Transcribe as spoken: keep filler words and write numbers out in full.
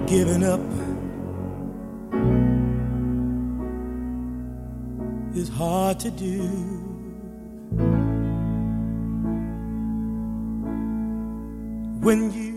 Giving up is hard to do. When you